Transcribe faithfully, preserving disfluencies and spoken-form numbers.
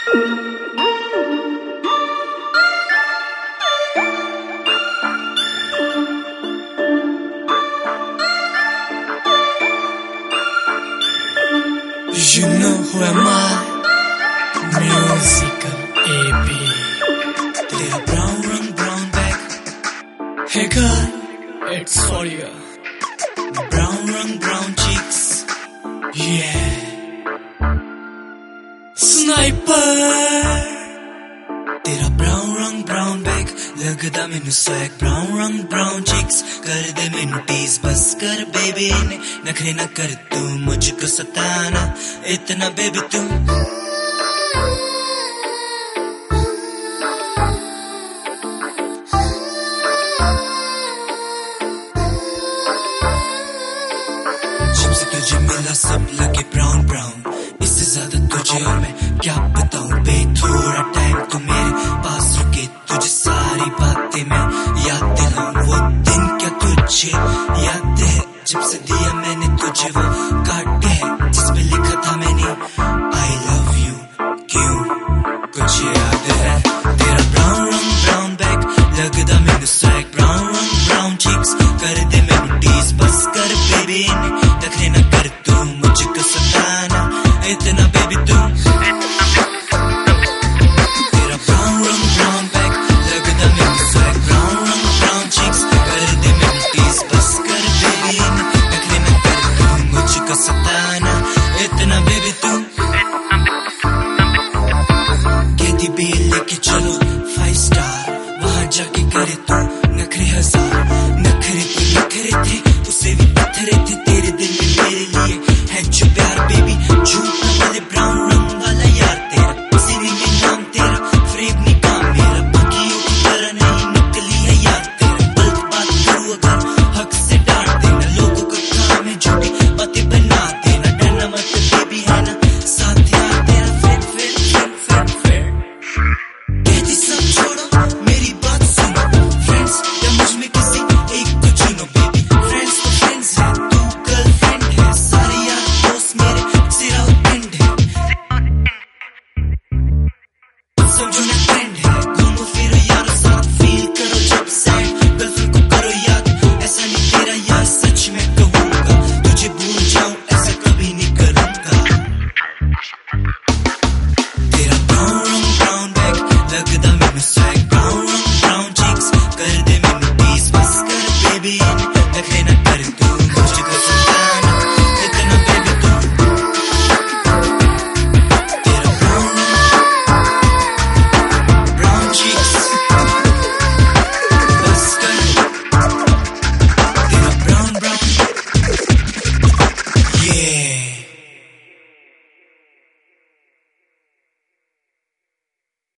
You know who am I? Musical A B. तेरा brown रंग brown bag. Hey girl, it's for you. Brown रंग brown cheeks. Yeah. Sniper. तेरा brown रंग brown bag. लगदा मैनू swag. Brown रंग brown cheeks. कर दे मैनू tease बस कर baby ने नखरे ना कर तू मुझको सताना इतना baby तू जब से तुझे मिला सब लगे brown brown इससे ज्यादा तुझे और मैं क्या बताऊं बे थोड़ा टाइम तुम्हें